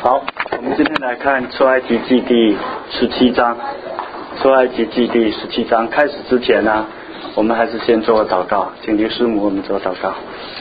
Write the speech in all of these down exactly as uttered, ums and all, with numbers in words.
好，我们今天来看出埃及记第十七章。出埃及记第十七章开始之前呢，我们还是先做个祷告，请刘师母我们做祷告。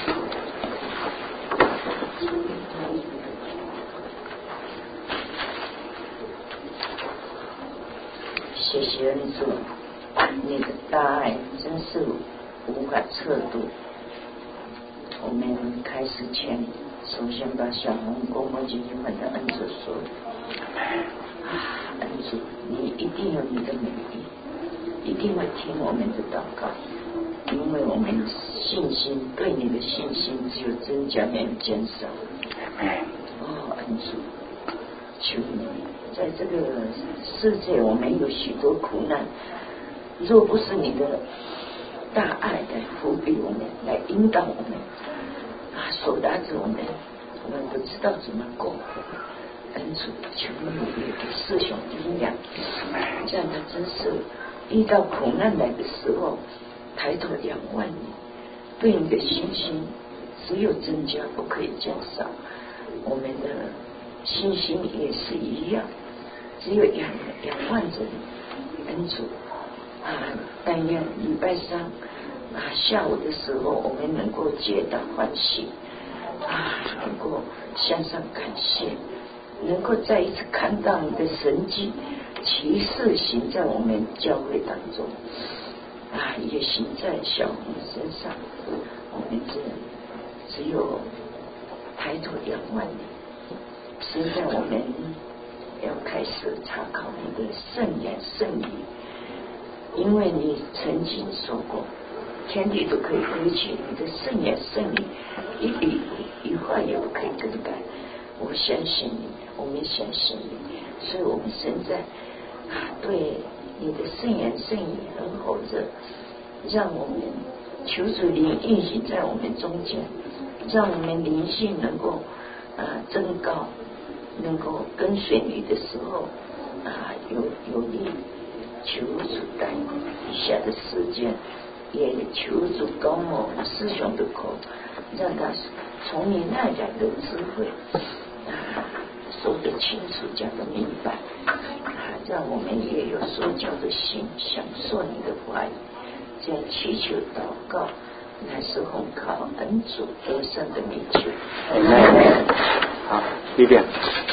谢谢恩主，你的大爱真是无法测度。我们开始前，首先把小红公公姐姐们的恩主说啊，恩主，你一定有你的美意，一定会听我们的祷告，因为我们信心对你的信心只有增加没有减少。哦，恩主，求你在这个世界我们有许多苦难，若不是你的大爱来扶庇我们，来引导我们啊，手拉着我们，我们不知道怎么过。恩主，求你也给师兄力量，这样他真是遇到苦难来的时候，抬头仰望你，对你的信心只有增加不可以减少。我们的信心也是一样，只有仰仰望着你，恩主啊！但愿礼拜三啊下午的时候，我们能够皆大欢喜啊，能够向上感谢，能够再一次看到你的神迹奇事行在我们教会当中啊，也行在小红身上。我们只只有抬头仰望你。现在我们要开始查考你的圣言圣语，因为你曾经说过，天地都可以归去，你的圣言圣语一笔一画也不可以更改。我相信你，我们相信你，所以我们现在啊，对你的圣言圣语很火热，让我们求主灵运行在我们中间，让我们灵性能够啊增高，能够跟随你的时候啊有有力。求主带以下的时间，也求主高我师兄的口，让他从你那来的智慧啊说得清楚，讲得明白啊，让我们也有说教的心，享受你的话语。这样祈求祷告，乃是奉靠恩主得胜的名求。 好，一遍。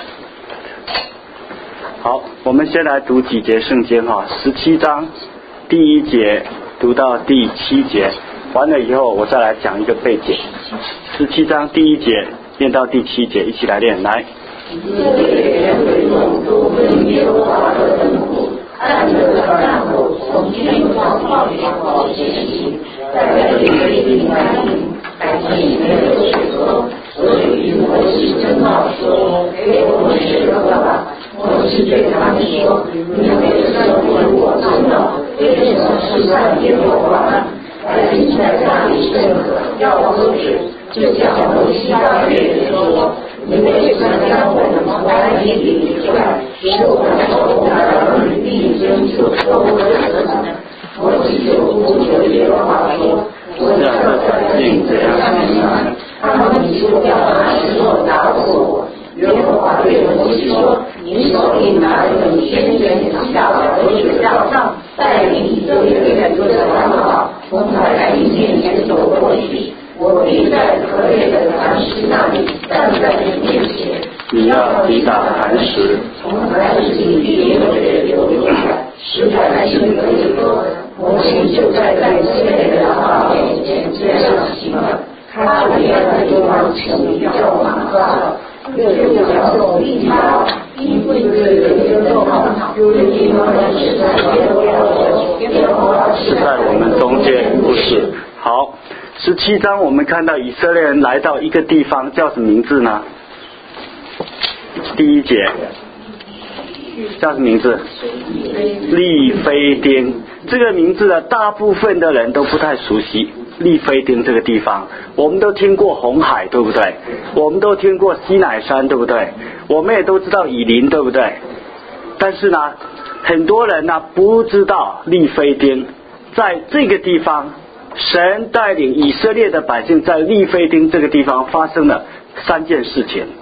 好，我们先来读几节圣经哈，十七章第一节读到第七节，完了以后我再来讲一个背景。十七章第一节念到第七节，一起来念，来。 以色列人为梦都跟耶和华的吩咐，按着战后从天上旷野跑前行，在这里平安营，百姓没有水喝，所以摩西争闹说：“给我们水喝吧。”摩西对他们说：“你们为什么为我争闹？为什么试探耶和华呢？百姓在那里甚渴，要喝水，就向摩西大月说：你为什么将我们从埃及里出来，使我们从我们的儿女并牲畜都饿死呢？”摩西就呼求耶和华说：“我让百姓这样伤心，他们就要拿石头打死我。”耶和华对摩西说：“你手里拿着你先前下了河水上上，带领以色列人的长老从百姓面前走过去。我必在河里的磐石那里站在你面前， 你要抵挡磐石， 从磐石里必有水流出来，使百姓可以喝。”摩西就在以色列的长老面前这样行了。他离开的地方起名叫玛撒，又叫做利巴，因为这个地方有的地方是在耶和华耶和华是在我们中间，不是。好，十七章我们看到以色列人来到一个地方，叫什么名字呢？第一节叫什么名字？利非丁。这个名字呢，大部分的人都不太熟悉。利非丁这个地方，我们都听过红海，对不对？我们都听过西乃山，对不对？我们也都知道以琳，对不对？但是呢，很多人呢不知道利非丁在这个地方，神带领以色列的百姓在利非丁这个地方发生了三件事情。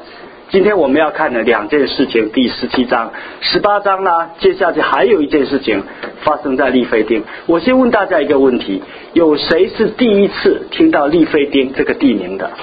今天我们要看的两件事情，第十七章、十八章呢，接下去还有一件事情发生在利非丁。我先问大家一个问题：有谁是第一次听到利非丁这个地名的？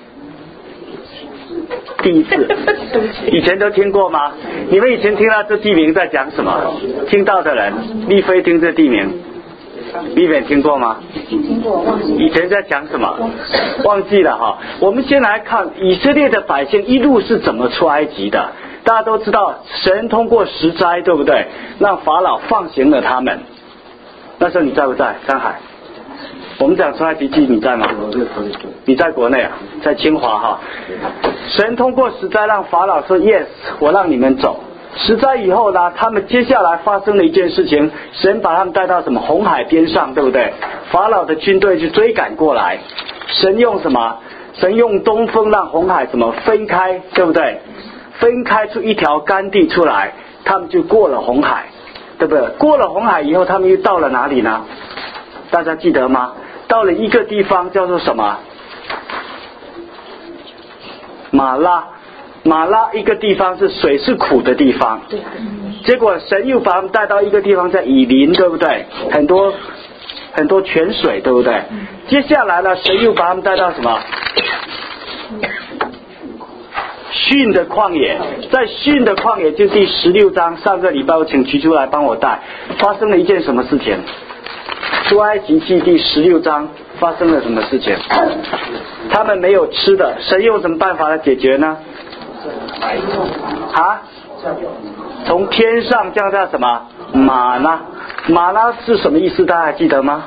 第一次，以前都听过吗？你们以前听到这地名在讲什么？听到的人，利非丁这地名，你们听过吗？ 听过，忘记。 以前在讲什么？忘记了哈。我们先来看以色列的百姓一路是怎么出埃及的。大家都知道，神通过十灾，对不对？让法老放行了他们。那时候你在不在？山海？我们讲出埃及记，你在吗？你在国内啊，在清华哈。神通过十灾让法老说 yes， 我让你们走。十灾以后呢，他们接下来发生了一件事情，神把他们带到什么红海边上，对不对？法老的军队去追赶过来，神用什么？神用东风让红海怎么分开，对不对？分开出一条干地出来，他们就过了红海，对不对？过了红海以后，他们又到了哪里呢？大家记得吗？到了一个地方叫做什么？马拉。马拉一个地方是水是苦的地方，结果神又把他们带到一个地方叫以琳，对不对？很多很多泉水，对不对？接下来呢，神又把他们带到什么？训的旷野，在训的旷野就第十六章，上个礼拜我请提出来帮我带，发生了一件什么事情？出埃及记第十六章发生了什么事情？他们没有吃的，神用什么办法来解决呢？啊？从天上降下什么？玛纳。玛纳是什么意思？大家还记得吗？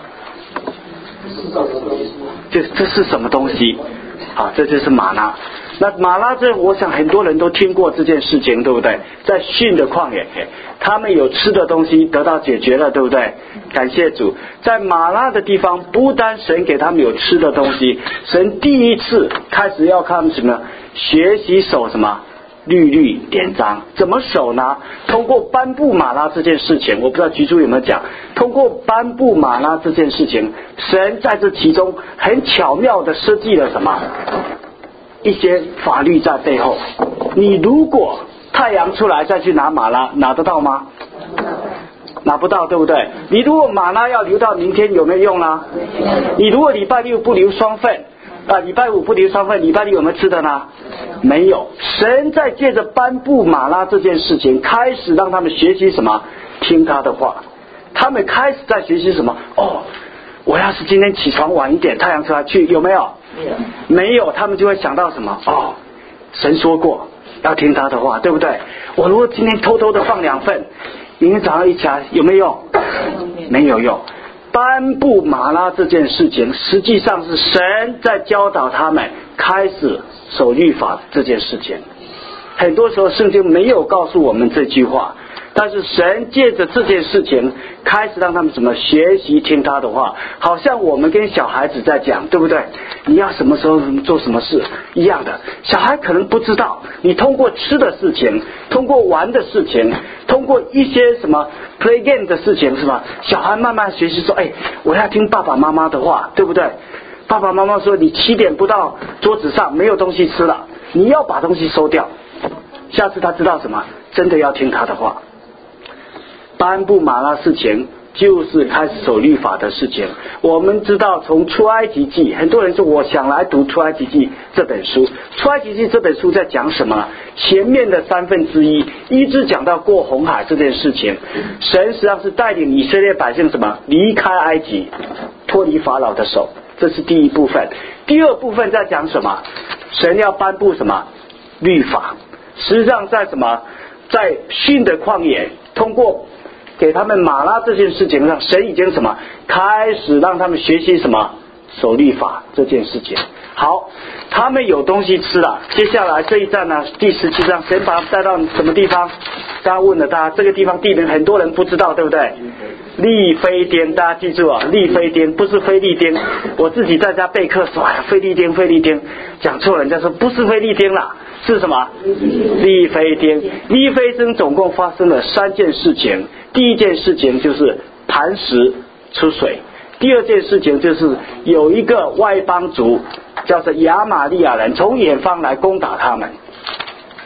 这这是什么东西？啊，这就是玛纳。那玛纳这，我想很多人都听过这件事情，对不对？在训的旷野，他们有吃的东西得到解决了，对不对？感谢主，在玛纳的地方，不单神给他们有吃的东西，神第一次开始要看什么？学习守什么？律律典章。怎么守呢？通过颁布玛纳这件事情，我不知道局主有没有讲，通过颁布玛纳这件事情，神在这其中很巧妙的设计了什么？一些法律在背后。你如果太阳出来再去拿玛纳，拿得到吗？拿不到，对不对？你如果玛纳要留到明天，有没有用呢？你如果礼拜六不留双份啊，礼拜五不留双份，礼拜六有没有吃的呢？没有。神在借着颁布玛纳这件事情，开始让他们学习什么？听他的话。他们开始在学习什么？哦，我要是今天起床晚一点，太阳出来去，有没有？没有。没有，他们就会想到什么？哦，神说过要听他的话，对不对？我如果今天偷偷的放两份，明天早上一起来有没有用？没有用。颁布玛纳这件事情，实际上是神在教导他们开始守律法这件事情。很多时候圣经没有告诉我们这句话，但是神借着这件事情开始让他们怎么学习听他的话，好像我们跟小孩子在讲，对不对？你要什么时候做什么事一样的。小孩可能不知道，你通过吃的事情，通过玩的事情，通过一些什么 play game 的事情，是吧？小孩慢慢学习说，哎，我要听爸爸妈妈的话，对不对？爸爸妈妈说你七点不到桌子上没有东西吃了，你要把东西收掉。下次他知道什么？真的要听他的话。颁布玛纳事情就是开始守律法的事情。我们知道从出埃及记，很多人说我想来读出埃及记这本书。出埃及记这本书在讲什么？前面的三分之一一直讲到过红海这件事情。神实际上是带领以色列百姓什么？离开埃及，脱离法老的手，这是第一部分。第二部分在讲什么？神要颁布什么？律法。实际上在什么？在训的旷野，通过给他们玛纳这件事情上，神已经什么开始让他们学习什么守律法这件事情。好，他们有东西吃了。接下来这一站呢，第十七章，神把他们带到什么地方？大家问了大家，这个地方地名很多人不知道，对不对？利非丁，大家记住啊，利非丁不是菲律宾。我自己在家备课说，哎，菲律宾，菲律宾，讲错了，人家说不是菲律宾啦，是什么？利非丁。利非丁总共发生了三件事情。第一件事情就是磐石出水，第二件事情就是有一个外邦族叫做亚玛利亚人从远方来攻打他们，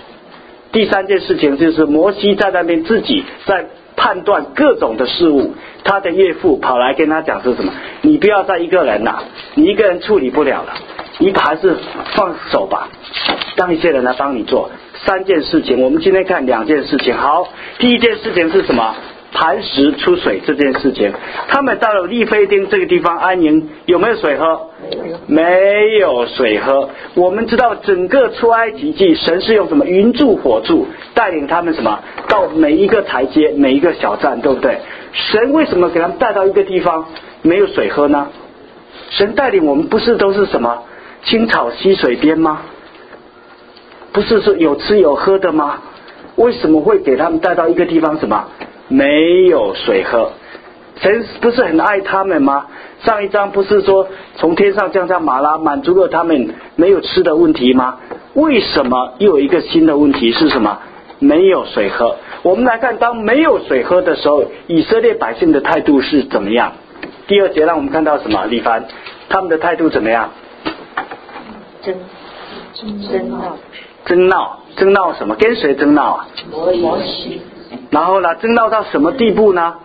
第三件事情就是摩西在那边自己在判断各种的事物，他的岳父跑来跟他讲是什么？你不要再一个人了，你一个人处理不了了，你还是放手吧，让一些人来帮你做。三件事情，我们今天看两件事情。好，第一件事情是什么？磐石出水这件事情。他们到了利非丁这个地方安营，有没有水喝？没有水喝。我们知道整个出埃及记，神是用什么？云柱火柱带领他们什么？到每一个台阶，每一个小站，对不对？神为什么给他们带到一个地方没有水喝呢？神带领我们不是都是什么青草溪水边吗？不是说有吃有喝的吗？为什么会给他们带到一个地方什么没有水喝？神不是很爱他们吗？上一章不是说从天上降下玛拉，满足了他们没有吃的问题吗？为什么又有一个新的问题是什么？没有水喝。我们来看，当没有水喝的时候，以色列百姓的态度是怎么样？第二节让我们看到什么？李凡，他们的态度怎么样？ 争争闹争闹争闹什么？跟谁争闹啊？ 摩西。 然后呢，争闹到什么地步呢？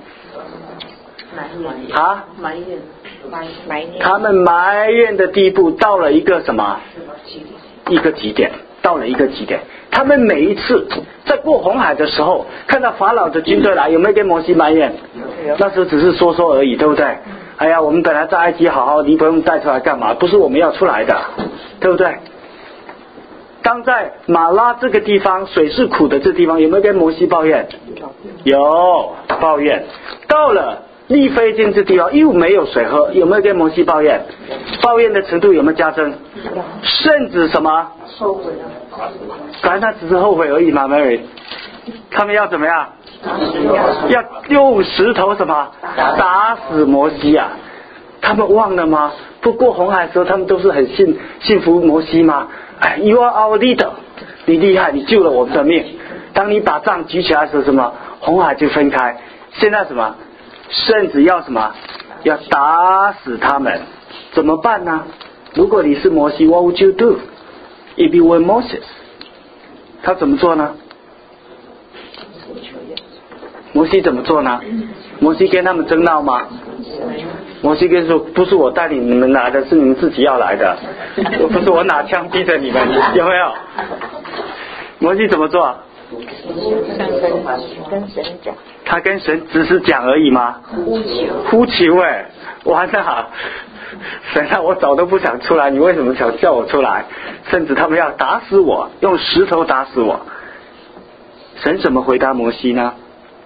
啊， 埋怨埋怨他们埋怨的地步到了一个什么？一个极点，到了一个极点。他们每一次在过红海的时候，看到法老的军队来，有没有跟摩西埋怨？那时候只是说说而已，对不对？哎呀，我们本来在埃及好好，你不用带出来干嘛？不是我们要出来的，对不对？当在马拉这个地方水是苦的这地方，有没有跟摩西抱怨？有抱怨。到了利非丁这地方又没有水喝，有没有跟摩西抱怨？抱怨的程度有没有加增？甚至什么？ 后悔了。 反正他只是后悔而已嘛 ，Mary。他们要怎么样？要用石头什么打死摩西啊？他们忘了吗？不过红海的时候，他们都是很信信服摩西吗？哎 ，You are our leader， 你厉害，你救了我们的命。当你把杖举起来的时候，什么红海就分开。现在什么，甚至要什么，要打死他们，怎么办呢？如果你是摩西 ，What would you do if you were Moses？ 他怎么做呢？摩西怎么做呢？摩西跟他们争闹吗？摩西跟说，不是我带领你们来的，是你们自己要来的，不是我拿枪逼着你们，有没有？摩西怎么做？ 跟神讲， 他跟神只是讲而已吗？ 呼求， 呼求哎，完了，神啊，我早都不想出来，你为什么想叫我出来？甚至他们要打死我，用石头打死我。神怎么回答摩西呢？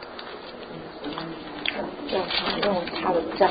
叫他用他的杖，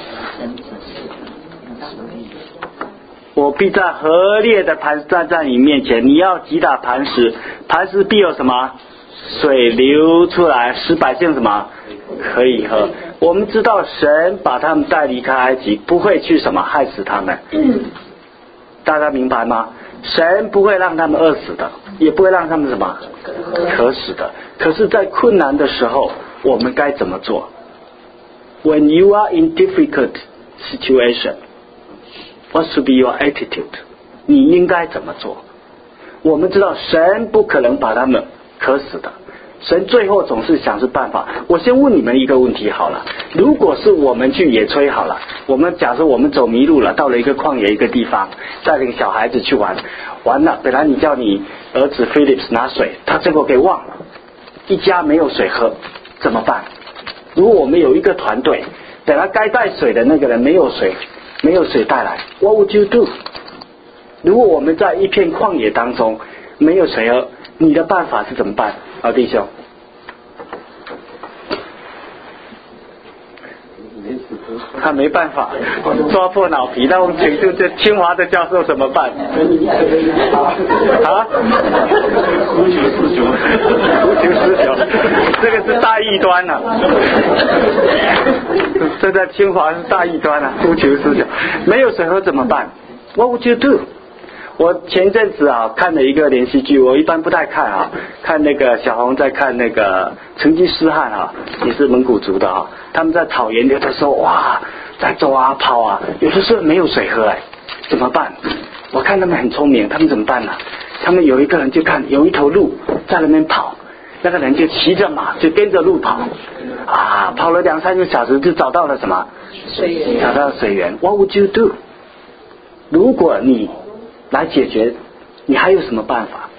我必在河烈的磐石站在你面前，你要击打磐石，磐石必有什么水流出来，使百姓什么可以喝。我们知道神把他们带离开埃及，不会去什么害死他们，大家明白吗？神不会让他们饿死的，也不会让他们什么渴死的。可是在困难的时候，我们该怎么做？ When you are in difficult situation, what should be your attitude? 你应该怎么做？我们知道神不可能把他们渴死的，神最后总是想出办法。我先问你们一个问题好了，如果是我们去野炊好了，我们假设我们走迷路了，到了一个旷野一个地方，带领小孩子去玩，完了本来你叫你儿子 Phillips 拿水，他结果给忘了，一家没有水喝，怎么办？如果我们有一个团队，本来该带水的那个人没有水，没有水带来 ，What would you do？ 如果我们在一片旷野当中没有水喝，你的办法是怎么办？啊，弟兄，他没办法，抓破脑皮。那我们请出这清华的教授怎么办？啊？无求四求，无求四求，这个是大异端啊！这在清华是大异端啊！无求四求，没有水喝怎么办 ？What would you do？我前阵子啊看了一个连续剧，我一般不太看啊，看那个小红在看那个成吉思汗啊，也是蒙古族的啊，他们在草原有的时候哇在走啊跑啊，有的时候没有水喝哎，怎么办？我看他们很聪明，他们怎么办呢？ 他们有一个人就看有一头鹿在那边跑，那个人就骑着马就跟着鹿跑啊，跑了两三个小时就找到了什么水源， 找到了水源。 What would you do？ 如果你来解决，你还有什么办法？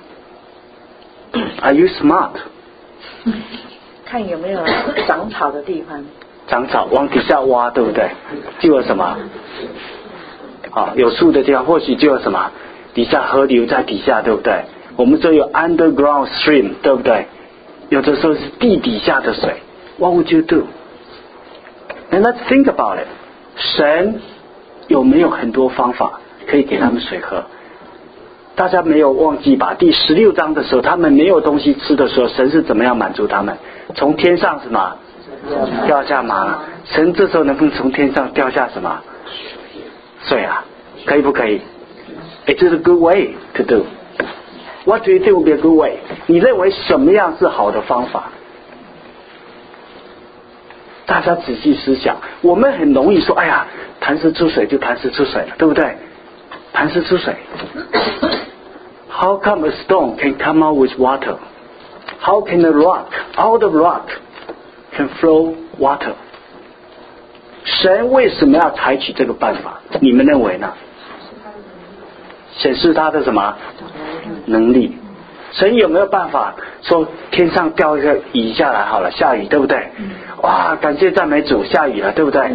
Are you smart？ 看有没有长草的地方， 长草往底下挖，对不对？就有什么啊？有树的地方或许就有什么底下河流在底下，对不对？我们说有 underground stream， 对不对？有的时候是地底下的水。 What would you do？ And let's think about it。 神有没有很多方法可以给他们水喝？大家没有忘记吧？第十六章的时候，他们没有东西吃的时候，神是怎么样满足他们？从天上什么掉下马？神这时候能不能从天上掉下什么水啊？可以不可以？ It is a good way to do。 What do you think would be a good way？ 你认为什么样是好的方法？大家仔细思想。我们很容易说，哎呀，磐石出水就磐石出水了，对不对？磐石出水。How come a stone can come out with water? How can a rock, out of rock, can flow water? 神为什么要采取这个办法？你们认为呢？显示他的什么能力？神有没有办法说天上掉一个雨下来好了，下雨，对不对？哇，感谢赞美主，下雨了，对不对？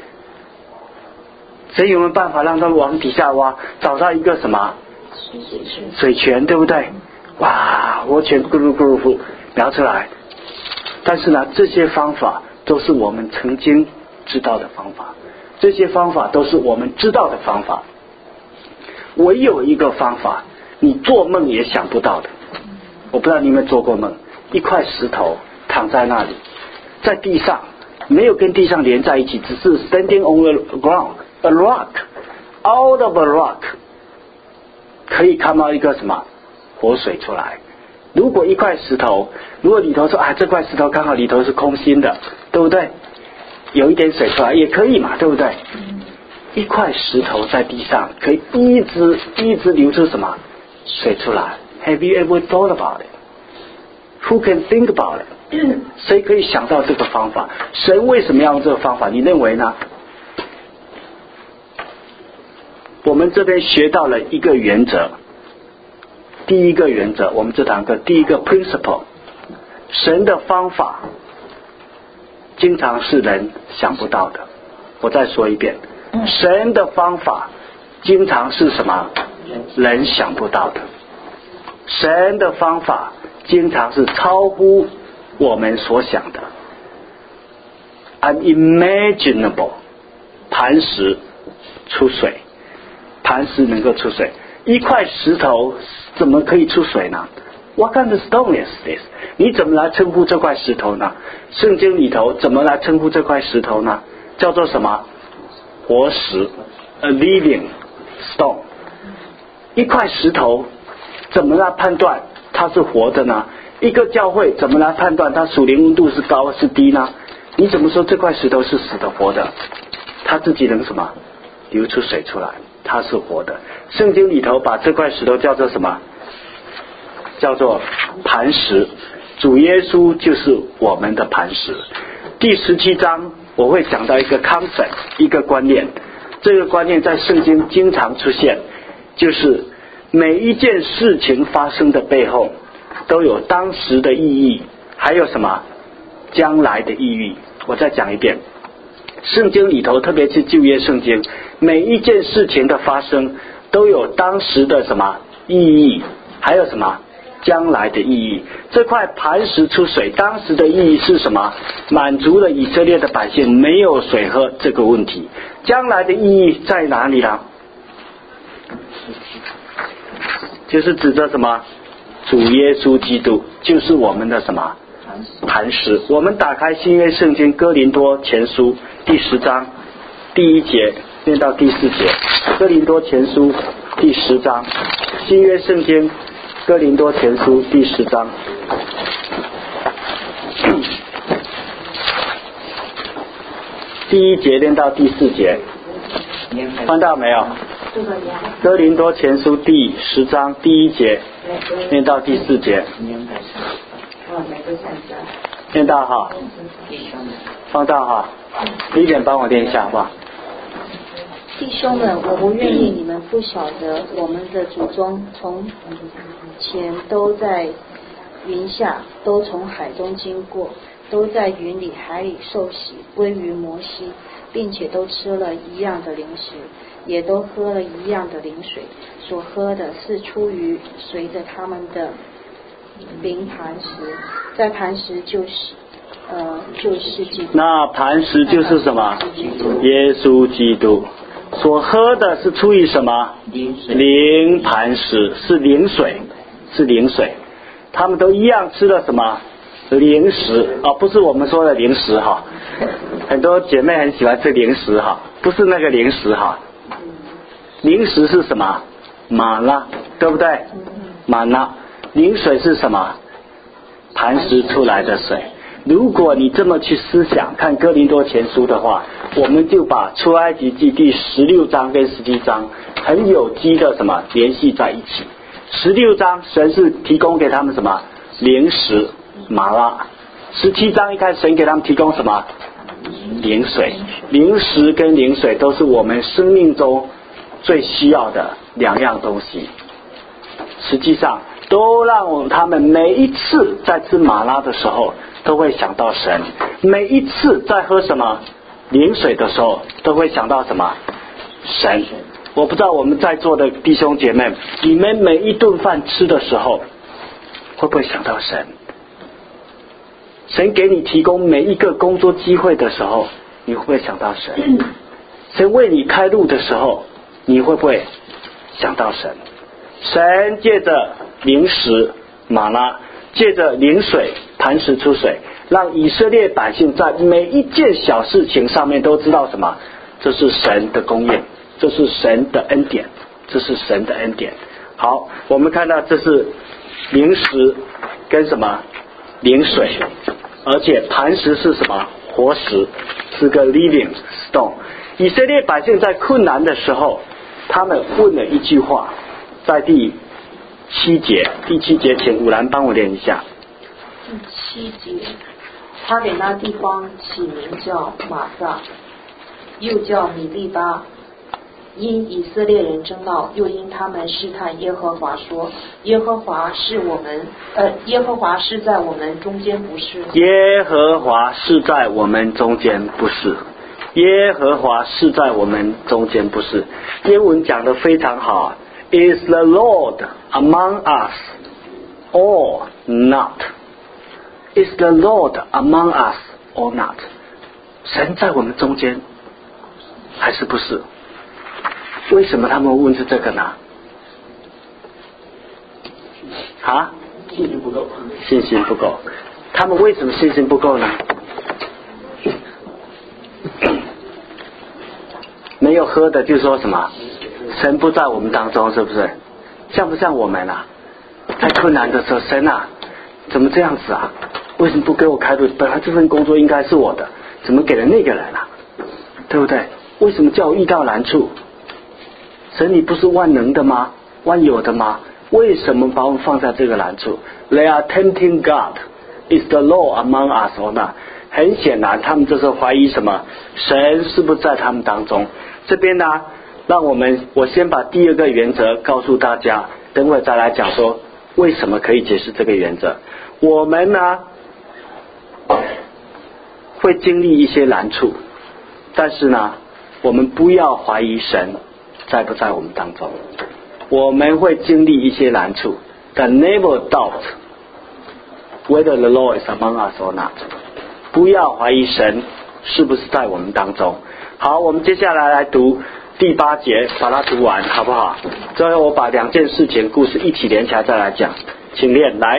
神有没有办法让他们往底下挖，找到一个什么水泉，对不对？哇，活泉咕噜咕噜描出来。但是呢，这些方法都是我们曾经知道的方法，这些方法都是我们知道的方法。唯有一个方法，你做梦也想不到的。我不知道你有没有做过梦，一块石头躺在那里，在地上，没有跟地上连在一起，只是 standing on the ground。A rock, out of a rock， 可以看到一个什么活水出来。如果一块石头，如果里头说啊，这块石头刚好里头是空心的，对不对？有一点水出来也可以嘛，对不对？一块石头在地上可以一直一直流出什么水出来。 Have you ever thought about it? Who can think about it? 谁可以想到这个方法？神为什么要用这个方法？你认为呢？我们这边学到了一个原则，第一个原则，我们这堂课第一个 principle， 神的方法经常是人想不到的。我再说一遍，神的方法经常是什么？人想不到的。神的方法经常是超乎我们所想的 unimaginable。 磐石出水，磐石能够出水，一块石头怎么可以出水呢？ What kind of stone is this？ 你怎么来称呼这块石头呢？圣经里头怎么来称呼这块石头呢？叫做什么？活石 ，a living stone。一块石头怎么来判断它是活的呢？一个教会怎么来判断它属灵温度是高是低呢？你怎么说这块石头是死的活的？它自己能什么流出水出来，它是活的。圣经里头把这块石头叫做什么？叫做磐石。主耶稣就是我们的磐石。第十七章我会讲到一个 concept， 一个观念，这个观念在圣经经常出现，就是每一件事情发生的背后都有当时的意义，还有什么将来的意义。我再讲一遍，圣经里头特别是旧约圣经，每一件事情的发生都有当时的什么意义，还有什么将来的意义。这块磐石出水，当时的意义是什么？满足了以色列的百姓没有水喝这个问题。将来的意义在哪里呢？就是指着什么？主耶稣基督就是我们的什么磐石。我们打开新约圣经哥林多前书第十章第一节念到第四节，哥林多前书第十章，新约圣经哥林多前书第十章第一节念到第四节，看到没有？ 哥林多前书第十章第一节念到第四节，念到哈，放到哈，一点帮我念一下好不好？ 弟兄们，我不愿意你们不晓得，我们的祖宗从前都在云下，都从海中经过，都在云里海里受洗归于摩西，并且都吃了一样的零食，也都喝了一样的灵水，所喝的是出于随着他们的灵磐石，在磐石就是呃就是基督。 那磐石就是什么？耶稣基督。所喝的是出于什么？灵磐石，是灵水，是灵水。他们都一样吃了什么？零食啊，不是我们说的零食哈。很多姐妹很喜欢吃零食哈，不是那个零食哈。零食是什么？玛纳，对不对？玛纳。灵水是什么？磐石出来的水。如果你这么去思想看哥林多前书的话，我们就把出埃及记第十六章跟十七章很有机的什么联系在一起。十六章神是提供给他们什么？灵食玛拉。十七章一开始神给他们提供什么？灵水。灵食跟灵水都是我们生命中最需要的两样东西，实际上都让他们每一次在吃玛拉的时候都会想到神，每一次在喝什么灵水的时候都会想到什么？神。我不知道我们在座的弟兄姐妹，你们每一顿饭吃的时候会不会想到神？神给你提供每一个工作机会的时候，你会不会想到神？神为你开路的时候，你会不会想到神？神借着灵食玛拉，借着灵水磐石出水，让以色列百姓在每一件小事情上面都知道什么？这是神的供应，这是神的恩典，这是神的恩典。好，我们看到这是灵食跟什么？灵水，而且磐石是什么？活石，是个 living stone。以色列百姓在困难的时候，他们问了一句话，在第七节，第七节请武兰帮我念一下。 第七节，他给那地方起名叫玛撒，又叫米利巴，因以色列人争闹，又因他们试探耶和华说，耶和华是我们呃，耶和华是在我们中间不是。 耶和华是在我们中间不是。耶和华是在我们中间不是。英文讲得非常好。Is the Lord among us or not? Is the Lord among us or not? 神在我们中间还是不是？为什么他们问是这个呢？啊？ 信心不够。 信心不够。他们为什么信心不够呢？没有喝的就说什么？神不在我们当中，是不是？像不像我们啊？在困难的时候，神啊，怎么这样子啊？为什么不给我开路？本来这份工作应该是我的，怎么给了那个人啊？对不对？为什么叫我遇到难处？神你不是万能的吗？万有的吗？为什么把我们放在这个难处？ They are tempting God. Is the Lord among us or not? 很显然他们这时候怀疑什么？神是不是在他们当中？这边呢，让我们我先把第二个原则告诉大家，等会再来讲说为什么可以解释这个原则。我们呢会经历一些难处，但是呢我们不要怀疑神在不在我们当中。我们会经历一些难处，但 never doubt whether the Lord is among us or not。 不要怀疑神是不是在我们当中。好，我们接下来来读第八节，把它读完好不好？最后我把两件事情故事一起连起来再来讲，请念来。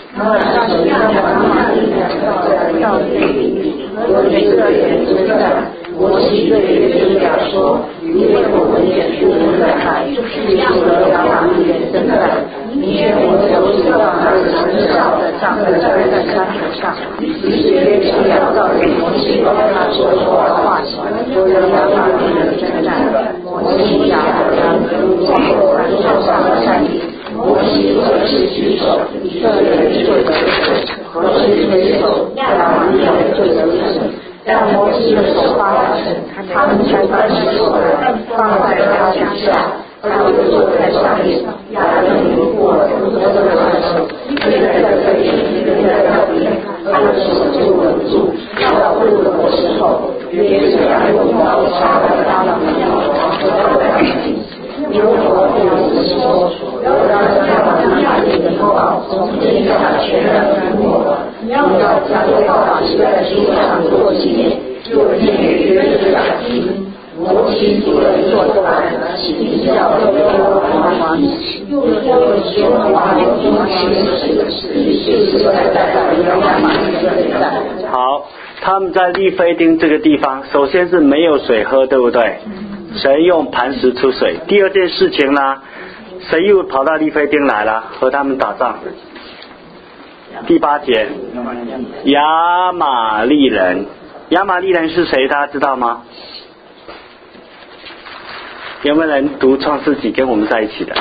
摩西对约书亚说：“因为我们眼出在海，就是耶和华远征战。明天我们手指到他的身上的杖在在山头上。”于是约书亚照着摩西跟他说说话起，说要他远征战。摩西亚和他后传授上的善言，摩西何时举手，以色列人就得胜；何时推手，亚玛力人就得胜。让摩西的手发完成，他们就把举手来放在他脚下，他就坐在上面。亚伦如果不得的传手，一个在这边，一个在那边，他的手就稳住。到入的时候，约瑟用刀杀了他们的脚和在一起。耶和华对摩西说：“要让亚玛力人的王从天下全然覆没。你要将这话写在书上做纪念，就念给约瑟听。”摩西主人做完，起名叫耶和华，又又耶和华有摩西是的事，就是在在亚玛力人的战。 好，他们在利非丁这个地方，首先是没有水喝，对不对？神用磐石出水。第二件事情呢，谁又跑到利非丁来了，和他们打仗？第八节，亚玛力人。亚玛力人是谁？大家知道吗？有没有人读创世纪跟我们在一起的？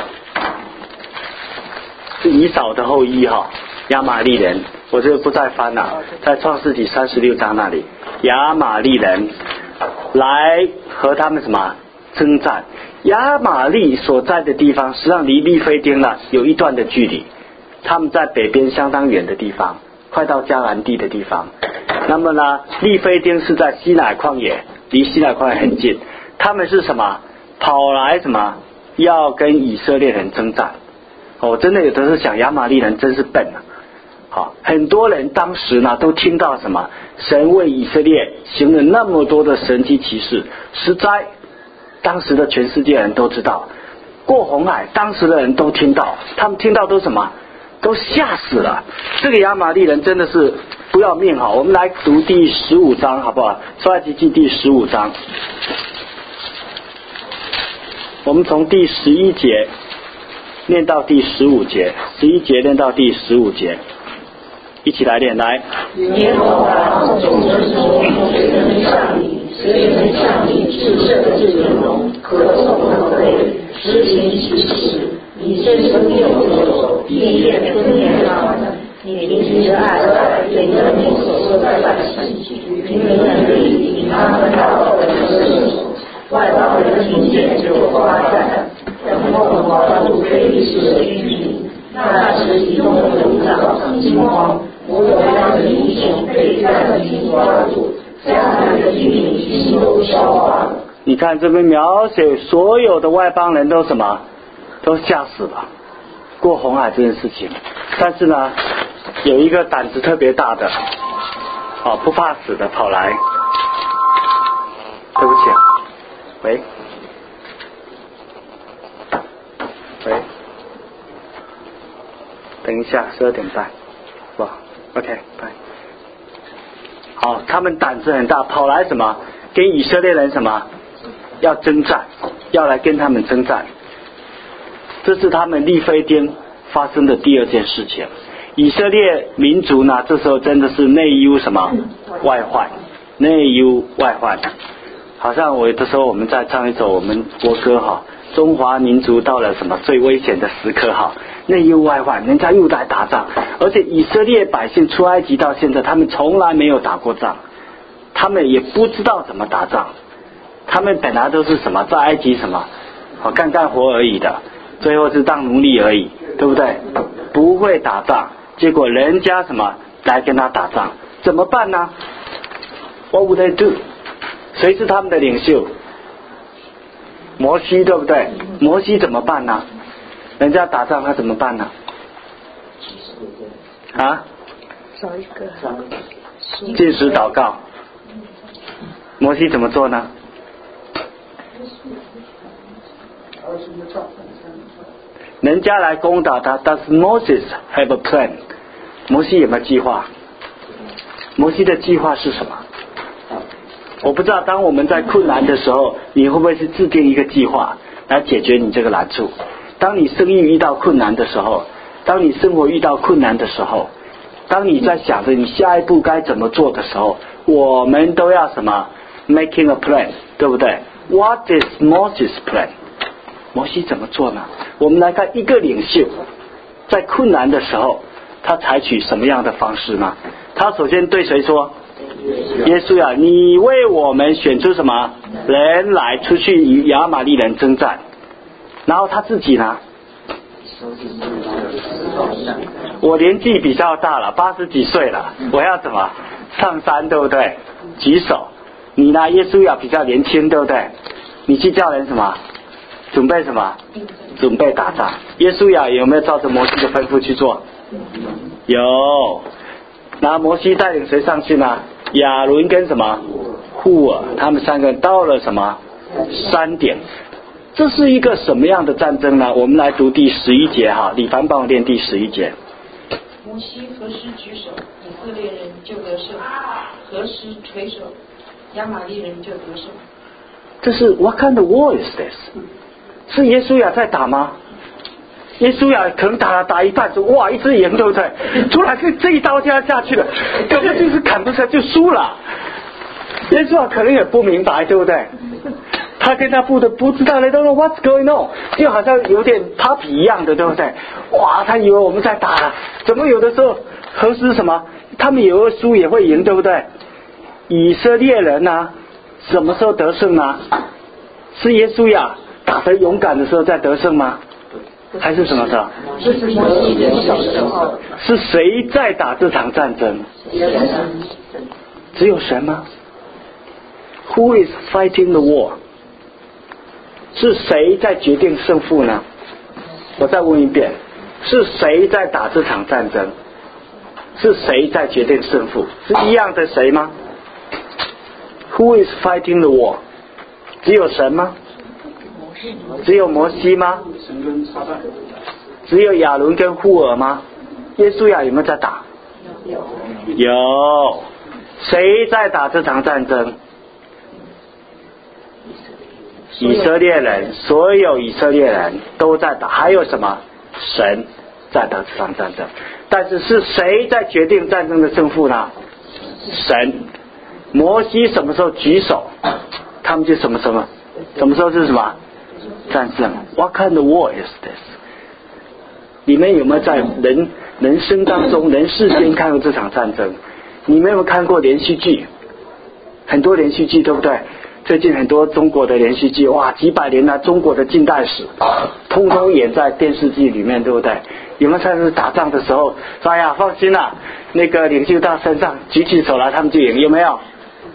是以扫的后裔哈，亚玛力人。我这个不再翻了，在创世纪三十六章那里，亚玛力人来和他们什么征战。亚玛力所在的地方实际上离利非丁呢有一段的距离，他们在北边相当远的地方，快到迦南地的地方。那么呢，利非丁是在西乃旷野，离西乃旷野很近。他们是什么？跑来什么？要跟以色列人征战。哦，真的有的是想亚玛力人真是笨啊！好，很多人当时呢都听到什么？神为以色列行了那么多的神迹奇事，实在当时的全世界人都知道。过红海，当时的人都听到，他们听到都什么？都吓死了。这个亚玛力人真的是不要命哈！我们来读第十五章好不好？出埃及记第十五章。我们从第十一节念到第十五节，十一节念到第十五节，一起来念来。 耶和华众人说：“谁能像你？谁能像你至圣至荣，可颂可畏，实行其事？你伸伸右手，必变更年老人。你凭着爱，领着你所说的百姓，凭着能力，领他们到我的手。外邦人听见就夸赞，然后抓住非利士的居民。那时以东的族长惊慌，我有让英雄被战兵抓住，迦南的居民心都消化了。 你看这边描写所有的外邦人都什么？都吓死了。过红海这件事情，但是呢，有一个胆子特别大的，哦，不怕死的跑来。对不起。喂，喂，等一下，十二点半，哇 ，OK， 拜。好，他们胆子很大，跑来什么？跟以色列人什么？要征战，要来跟他们征战。这是他们利非丁发生的第二件事情。以色列民族呢，这时候真的是内忧什么？外患，内忧外患。好像我有的时候我们在唱一首我们国歌哈，中华民族到了什么最危险的时刻哈，内忧外患，人家又来打仗，而且以色列百姓出埃及到现在，他们从来没有打过仗，他们也不知道怎么打仗，他们本来都是什么在埃及什么，哦干干活而已的，最后是当奴隶而已，对不对？不会打仗，结果人家什么来跟他打仗，怎么办呢 ？What would they do？谁是他们的领袖？摩西，对不对？摩西怎么办呢？人家打仗他怎么办呢？啊？ 少一个。 禁食祷告。摩西怎么做呢？人家来攻打他，但是 Moses have a plan。摩西有没有计划？摩西的计划是什么？我不知道，当我们在困难的时候，你会不会是制定一个计划来解决你这个难处？当你生意遇到困难的时候，当你生活遇到困难的时候，当你在想着你下一步该怎么做的时候，我们都要什么 making a plan， 对不对？ What is Moses' plan？ 摩西怎么做呢？我们来看一个领袖在困难的时候他采取什么样的方式呢？他首先对谁说？耶稣啊，你为我们选出什么人来出去与亚玛力人征战。然后他自己呢，我年纪比较大了，八十几岁了，我要怎么上山，对不对？举手。你呢，耶稣啊比较年轻，对不对？你去叫人什么？准备什么？准备打仗。耶稣呀有没有照着摩西的吩咐去做？有。然后摩西带领谁上去呢？亚伦跟什么？户尔，他们三个人到了什么山点？这是一个什么样的战争呢？我们来读第十一节哈，李凡帮我念第十一节。 摩西何时举手，以色列人就得胜；何时垂手，亚玛力人就得胜。 这是 What kind of war is this？ 是耶稣亚在打吗？耶稣亚可能打了打一半说哇一只赢，对不对？突然这这一刀就要下去了，根本就是砍不下就输了。耶稣亚可能也不明白，对不对？他跟他部的不知道的都说 What's going on？ 就好像有点 puppy 一样的，对不对？哇，他以为我们在打了，怎么有的时候何时什么？他们有的输也会赢，对不对？以色列人呢，什么时候得胜呢？是耶稣亚打得勇敢的时候在得胜吗？还是什么时候？ 就是摩西举手的时候。 是谁在打这场战争？只有神吗？ Who is fighting the war？ 是谁在决定胜负呢？我再问一遍，是谁在打这场战争？是谁在决定胜负？是一样的谁吗？ Who is fighting the war？ 只有神吗？只有摩西吗？只有亚伦跟户尔吗？耶稣亚有没有在打？有。谁在打这场战争？以色列人，所有以色列人都在打。还有什么？神在打这场战争。但是是谁在决定战争的胜负呢？神。摩西什么时候举手，他们就什么什么，什么时候是什么战胜。 What kind of war is this？ 你们有没有在人人生当中人世间看过这场战争？你们有没有看过连续剧？很多连续剧，对不对？最近很多中国的连续剧，哇，几百年来中国的近代史通通演在电视剧里面，对不对？有没有上次打仗的时候说哎呀放心啦，那个领袖到山上举起手来他们就赢？有没有？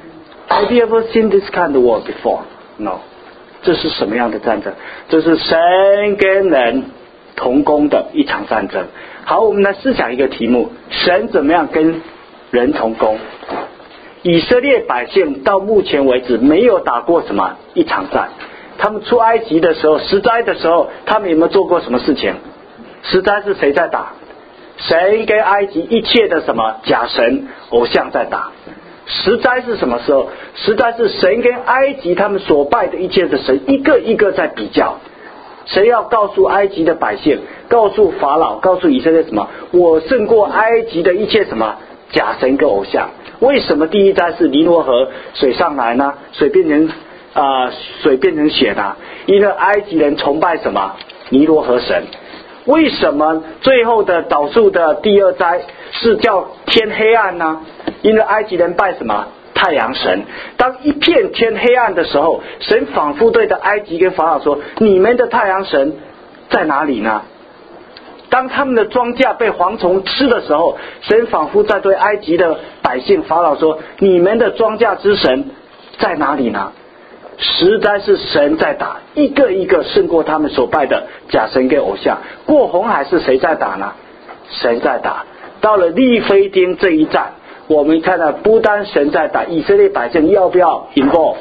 Have you ever seen this kind of war before? No。 这是什么样的战争？这是神跟人同工的一场战争。好，我们来思想一个题目：神怎么样跟人同工？以色列百姓到目前为止没有打过什么一场战。他们出埃及的时候，十灾的时候，他们有没有做过什么事情？十灾是谁在打？神跟埃及一切的什么假神偶像在打。十灾是什么时候？十灾是神跟埃及他们所拜的一切的神一个一个在比较。神要告诉埃及的百姓，告诉法老，告诉以色列什么？我胜过埃及的一切什么假神跟偶像。为什么第一灾是尼罗河水上来呢？水变成啊、呃、水变成血呢？因为埃及人崇拜什么？尼罗河神。为什么最后的导数的第二灾是叫天黑暗呢？因为埃及人拜什么？太阳神。当一片天黑暗的时候，神仿佛对着埃及跟法老说：你们的太阳神在哪里呢？当他们的庄稼被蝗虫吃的时候，神仿佛在对埃及的百姓法老说：你们的庄稼之神在哪里呢？实在是神在打，一个一个胜过他们所拜的假神跟偶像。过红海是谁在打呢？神在打。到了利非丁这一战，我们看到不单神在打，以色列百姓要不要 involved？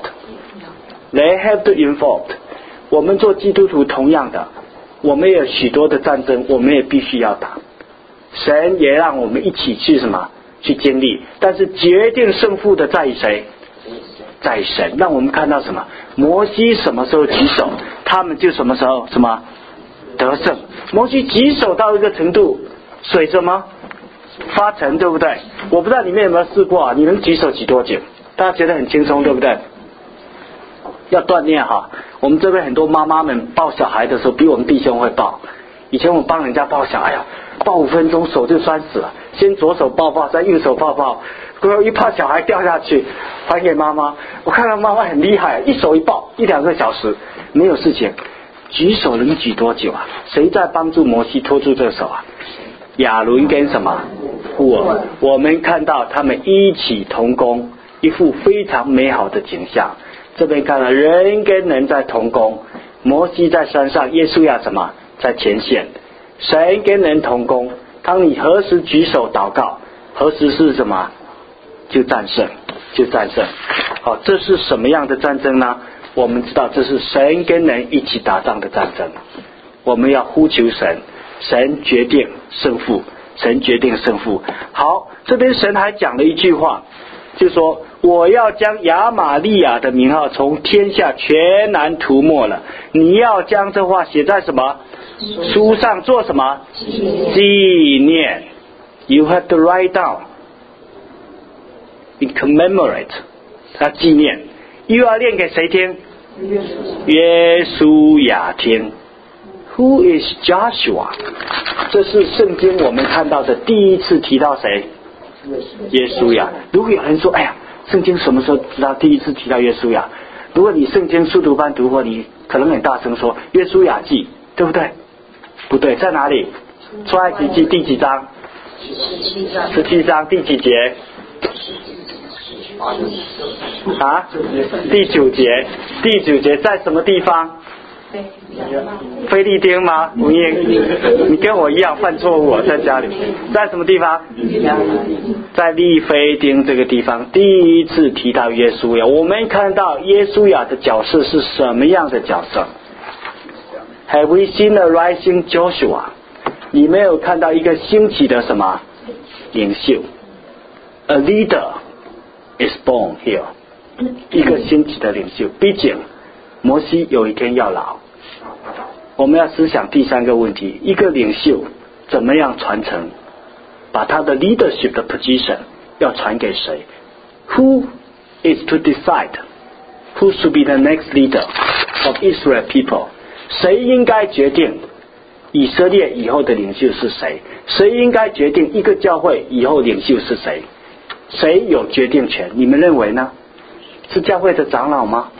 They have to involved。 我们做基督徒同样的，我们有许多的战争，我们也必须要打。神也让我们一起去什么去经历，但是决定胜负的在于谁？在神。让我们看到什么？摩西什么时候举手，他们就什么时候什么得胜。摩西举手到一个程度，水什么发沉，对不对？我不知道你们有没有试过啊？你能举手举多久？大家觉得很轻松，对不对？要锻炼哈。 我们这边很多妈妈们抱小孩的时候，比我们弟兄会抱。以前我帮人家抱小孩，哎呀，抱五分钟手就酸死了，先左手抱抱，再右手抱抱，一怕小孩掉下去，还给妈妈。我看到妈妈很厉害，一手一抱，一两个小时没有事情。举手能举多久啊？谁在帮助摩西拖住这手啊？亚伦跟什么？我我们看到他们一起同工，一幅非常美好的景象。这边看到人跟人在同工，摩西在山上，耶稣亚什么在前线，神跟人同工。当你何时举手祷告，何时是什么就战胜，就战胜。好，这是什么样的战争呢？我们知道这是神跟人一起打仗的战争。我们要呼求神，神决定胜负，神决定胜负。好，这边神还讲了一句话，就说我要将亚玛利亚的名号从天下全然涂抹了。你要将这话写在什么书上做什么纪念。 You have to write down in commemorate， 他纪念。又要念给谁听？约书亚听。 Who is Joshua？ 这是圣经我们看到的第一次提到谁？约书亚。如果有人说，哎呀，圣经什么时候知道第一次提到约书亚？如果你圣经速读班读过，你可能很大声说约书亚记，对不对？不对，在哪里？出埃及记第几章？十七章第几节？啊，第九节。第九节在什么地方？菲利丁吗？吴英，你跟我一样犯错误，在家里。在什么地方？在利菲丁这个地方，第一次提到约书亚。我们看到约书亚的角色是什么样的角色？ Have we seen a rising Joshua？ 你没有看到一个兴起的什么领袖 ？A leader is born here。一个兴起的领袖。毕竟摩西有一天要老。我们要思想第三个问题：一个领袖怎么样传承？把他的 leadership 的 position 要传给谁 ？Who is to decide who should be the next leader of Israel people？ 谁应该决定以色列以后的领袖是谁？谁应该决定一个教会以后领袖是谁？谁有决定权？你们认为呢？是教会的长老吗？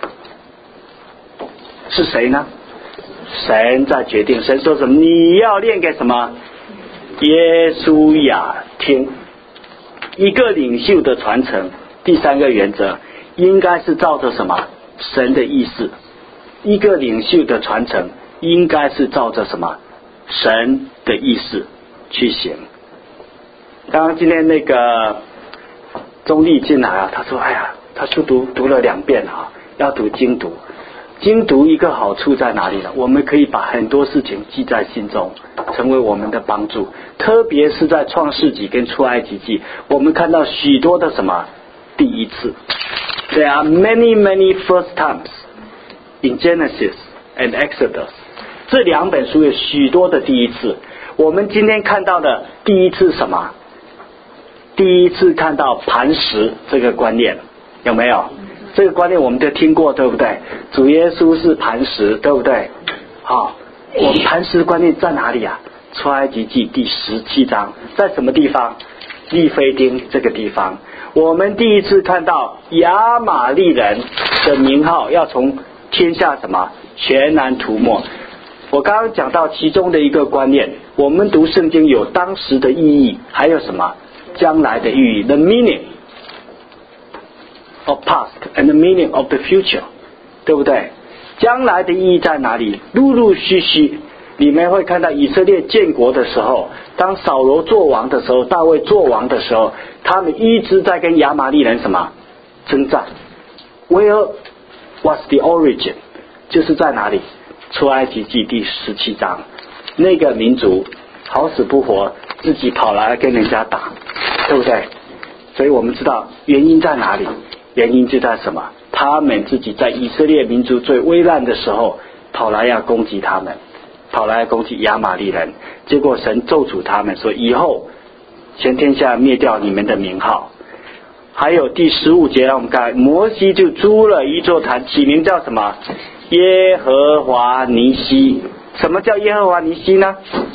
是谁呢？神在决定。神说什么？你要念给什么？耶稣亚听。一个领袖的传承，第三个原则应该是照着什么？神的意思。一个领袖的传承应该是照着什么？神的意思去行。刚刚今天那个钟丽进来啊，他说：“哎呀，他书读读了两遍啊，要读精读。精读一个好处在哪里呢？我们可以把很多事情记在心中，成为我们的帮助。特别是在创世纪跟出埃及记，我们看到许多的什么第一次。There are many many first times in Genesis and Exodus。这两本书有许多的第一次。我们今天看到的第一次什么？第一次看到磐石这个观念，有没有？这个观念我们都听过，对不对？主耶稣是磐石，对不对？好，我们磐石观念在哪里啊？出埃及记第十七章，在什么地方？利非丁这个地方。我们第一次看到亚玛利人的名号要从天下什么全然涂抹。我刚刚讲到其中的一个观念，我们读圣经有当时的意义，还有什么将来的意义 ，the meaning of past and the meaning of the future， 对不对？将来的意义在哪里？陆陆续续你们会看到以色列建国的时候，当扫罗做王的时候，大卫做王的时候，他们一直在跟亚玛利人什么征战。 Where was the origin？ 就是在哪里？出埃及记第十七章，那个民族好死不活，自己跑来跟人家打，对不对？所以我们知道原因在哪里？原因就在什么？他们自己在以色列民族最危难的时候，跑来要攻击他们，跑来要攻击亚玛利人，结果神咒诅他们，说以后全天下灭掉你们的名号。还有第十五节，让我们看，摩西就租了一座坛，起名叫什么？ 耶和华尼西。什么叫耶和华尼西呢？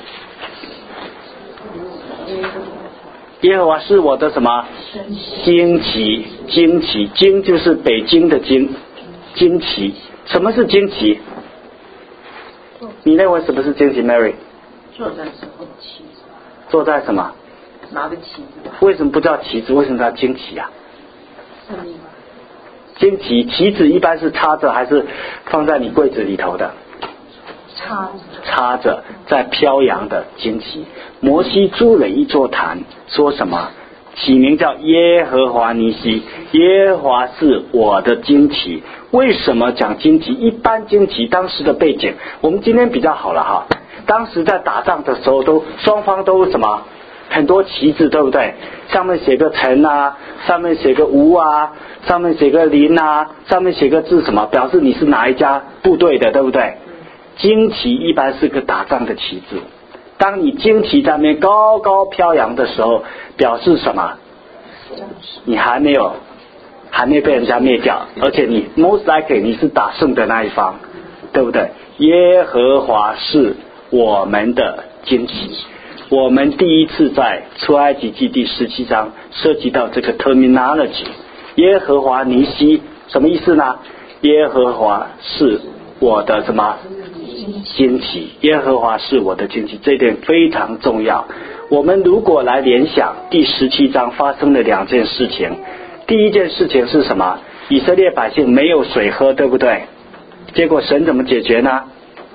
耶和华是我的什么？旌旗，旌旗，旌就是北京的京，旌旗。什么是旌旗？你认为什么是旌旗 ，Mary？ 坐在时候旗子。 坐在什么？ 拿个旗子。 为什么不叫旗子？为什么叫旌旗啊？ 胜利吗？ 旌旗，旗子一般是插着还是放在你柜子里头的？ 插插着，在飘扬的旌旗。摩西筑了一座坛，说什么？起名叫耶和华尼西，耶和华是我的旌旗。为什么讲旌旗？一般旌旗当时的背景，我们今天比较好了哈。当时在打仗的时候，都双方都什么？很多旗子，对不对？上面写个陈啊，上面写个吴啊，上面写个林啊，上面写个字什么，表示你是哪一家部队的，对不对？旌旗一般是个打仗的旗帜。当你旌旗在那边高高飘扬的时候，表示什么？你还没有还没被人家灭掉，而且你 most likely 你是打胜的那一方，对不对？耶和华是我们的旌旗。我们第一次在出埃及记第十七章涉及到这个 terminology， 耶和华尼西什么意思呢？耶和华是我的什么？旌旗。耶和华是我的旌旗，这一点非常重要。我们如果来联想第十七章发生的两件事情，第一件事情是什么？以色列百姓没有水喝，对不对？结果神怎么解决呢？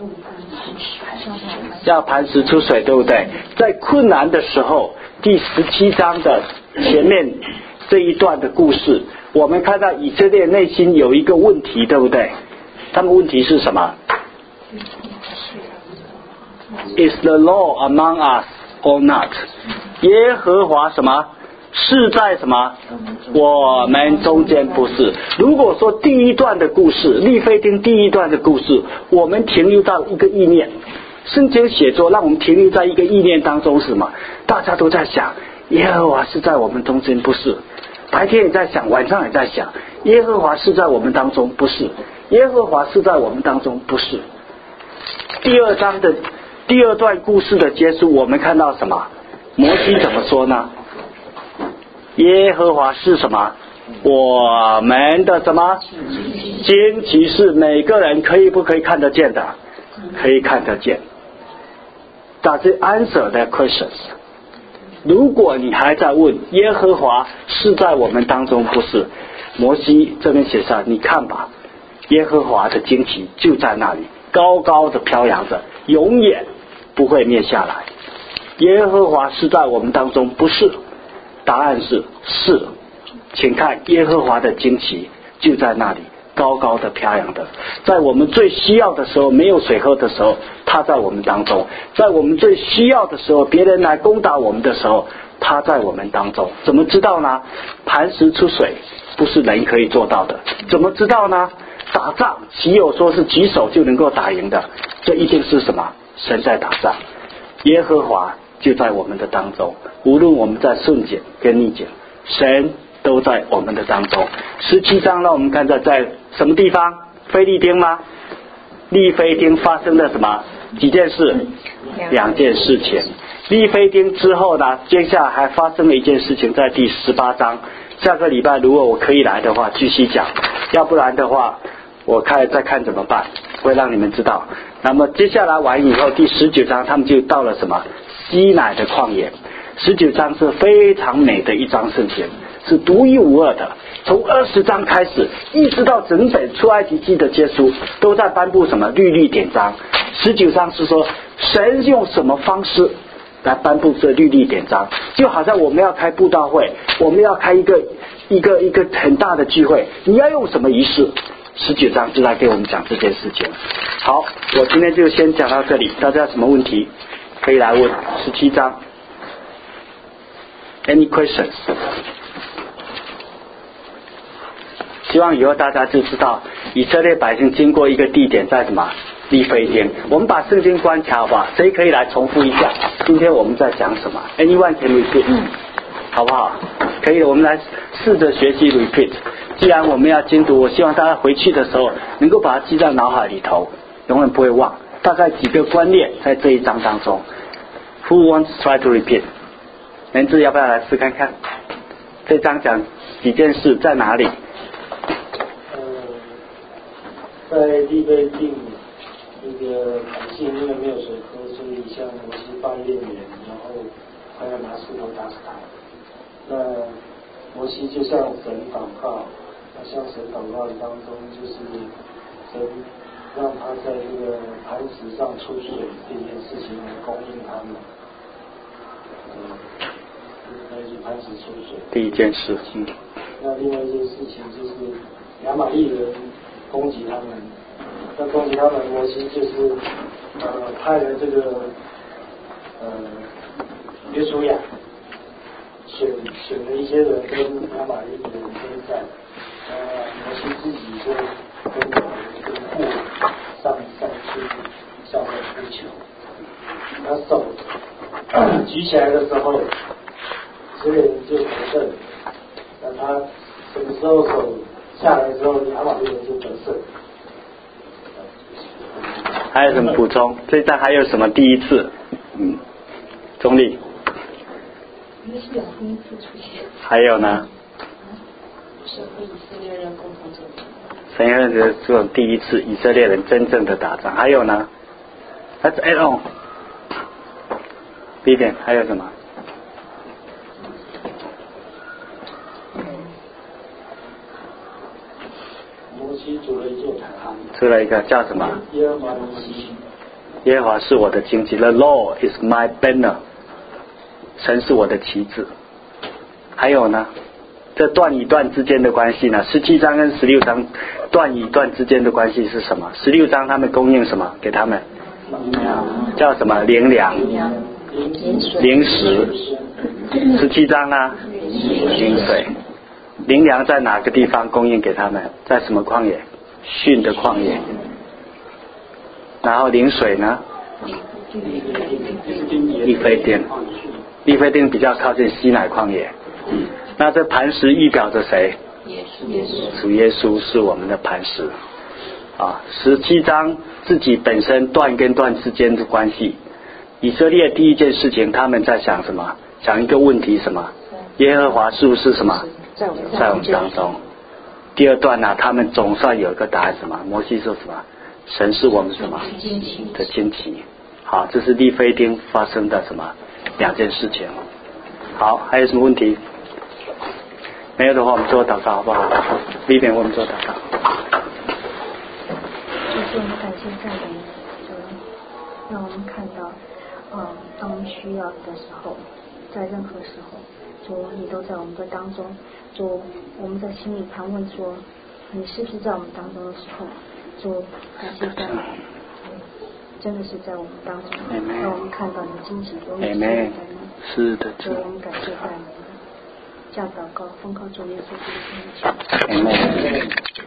要磐石出水，对不对？在困难的时候，第十七章的前面这一段的故事，我们看到以色列内心有一个问题，对不对？他们问题是什么？ Is the law among us or not？ 耶和华什么？是在什么？我们中间不是。如果说第一段的故事，利非丁第一段的故事，我们停留到一个意念，圣经写作让我们停留在一个意念当中是什么？大家都在想，耶和华是在我们中间不是。白天也在想，晚上也在想，耶和华是在我们当中不是。耶和华是在我们当中不是。第二章的第二段故事的结束，我们看到什么？摩西怎么说呢？耶和华是什么？我们的什么？旌旗是每个人可以不可以看得见的？可以看得见。Does it answer their questions？ 如果你还在问耶和华是在我们当中不是，摩西这边写上，你看吧，耶和华的旌旗就在那里，高高的飘扬着，永远不会灭下来。耶和华是在我们当中不是，答案是是。请看耶和华的旌旗就在那里，高高的飘扬的，在我们最需要的时候，没有水喝的时候，他在我们当中；在我们最需要的时候，别人来攻打我们的时候，他在我们当中。怎么知道呢？磐石出水不是人可以做到的。怎么知道呢？打仗岂有说是举手就能够打赢的？这一定是什么？神在打仗，耶和华就在我们的当中。无论我们在顺境跟逆境，神都在我们的当中。十七章让我们看到在什么地方？菲利丁吗？利非丁发生了什么？几件事？两件事情。利非丁之后呢，接下来还发生了一件事情，在第十八章。下个礼拜如果我可以来的话继续讲，要不然的话我看再看怎么办，会让你们知道。那么接下来完以后，第十九章他们就到了什么？西乃的旷野。十九章是非常美的一章圣经，是独一无二的。从二十章开始一直到整本出埃及记的结束，都在颁布什么律例典章。十九章是说神用什么方式来颁布这律例典章，就好像我们要开布道会，我们要开一个一个一个很大的聚会，你要用什么仪式？十九章就来给我们讲这件事情。好，我今天就先讲到这里，大家有什么问题可以来问。十七章 Any questions？ 希望以后大家就知道以色列百姓经过一个地点在什么？利非丁。我们把圣经关起来好不好？谁可以来重复一下今天我们在讲什么？ Anyone can repeat？、嗯、好不好？可以，我们来试着学习 repeat。 既然我们要精读，我希望大家回去的时候能够把它记在脑海里头，永远不会忘。大概几个观念在这一章当中。Who wants to try to repeat？ 人质要不要来试看看？这章讲几件事在哪里？ 呃，在利贝定那个海性因为没有水喝，所以向摩西发怨言，然后他要拿石头打死他。那摩西就向神祷告，那向神祷告当中就是神让他在这个磐石上出水这件事情来供应他们。嗯，那就磐石出水。 第一件事。嗯。 那另外一件事情就是亚玛力人攻击他们，那攻击他们，摩西就是呃派了这个呃约书亚选选了一些人跟亚玛力人征战，呃摩西自己就跟着跟户上上去向他呼求，他手举起来的时候，这个人就得胜。那他什么时候手下来之后，亚玛力人就得胜。 还有什么补充？这一章还有什么第一次？嗯，中立。 约书亚第一次出现。 还有呢？ 是和以色列人共同征战。 神认的这种第一次以色列人真正的打仗。还有呢？那是 add on。第一点还有什么？ 摩西筑了一座坛， 出了一个叫什么？ 耶和华的西。 耶和华是我的荆棘 ，The Lord is my banner。神是我的旗帜。还有呢？这段与段之间的关系呢？十七章跟十六章段与段之间的关系是什么？十六章他们供应什么给他们？叫什么？灵粮、灵食。十七章呢？灵水。灵粮在哪个地方供应给他们？在什么旷野？逊的旷野。然后灵水呢？利非丁。利非丁比较靠近西乃旷野。那这磐石预表着谁？主耶稣是我们的磐石。啊，十七章自己本身段跟段之间的关系。以色列第一件事情，他们在想什么？想一个问题什么？耶和华是不是什么？在我们当中。第二段呢、啊，他们总算有一个答案什么？摩西说什么？神是我们什么的旌旗。好，这是利非丁发生的什么两件事情。好，还有什么问题？没有的话，我们做祷告好不好？第一点，我们做祷告。 就是我们感谢赞美主，让我们看到，嗯，当我们需要的时候，在任何时候，主你都在我们的当中。主，我们在心里盘问说，你是不是在我们当中的时候，主感谢赞美，真的是在我们当中，让我们看到你的惊喜，永远是在你。 是的， 主，我们感谢赞美。这样祷告，奉靠主耶稣基督的名求。